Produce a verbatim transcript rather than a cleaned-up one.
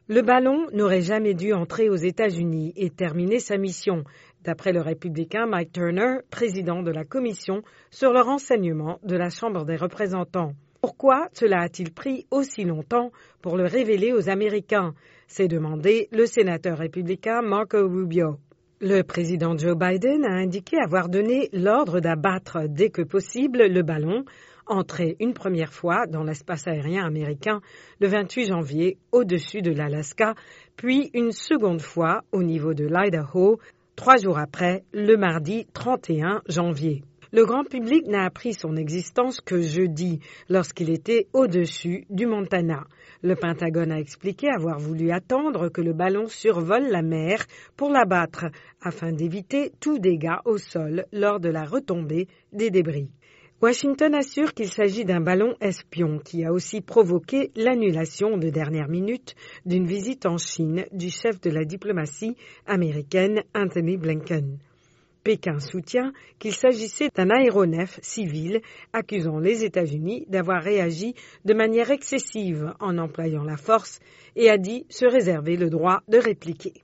Le ballon n'aurait jamais dû entrer aux États-Unis et terminer sa mission, d'après le républicain Mike Turner, président de la commission sur le renseignement de la Chambre des représentants. Pourquoi cela a-t-il pris aussi longtemps pour le révéler aux Américains? S'est demandé le sénateur républicain Marco Rubio. Le président Joe Biden a indiqué avoir donné l'ordre d'abattre dès que possible le ballon, entré une première fois dans l'espace aérien américain le vingt-huit janvier au-dessus de l'Alaska, puis une seconde fois au niveau de l'Idaho, trois jours après, le mardi trente et un janvier. Le grand public n'a appris son existence que jeudi, lorsqu'il était au-dessus du Montana. Le Pentagone a expliqué avoir voulu attendre que le ballon survole la mer pour l'abattre, afin d'éviter tout dégât au sol lors de la retombée des débris. Washington assure qu'il s'agit d'un ballon espion qui a aussi provoqué l'annulation de dernière minute d'une visite en Chine du chef de la diplomatie américaine Anthony Blinken. Pékin soutient qu'il s'agissait d'un aéronef civil accusant les États-Unis d'avoir réagi de manière excessive en employant la force et a dit se réserver le droit de répliquer.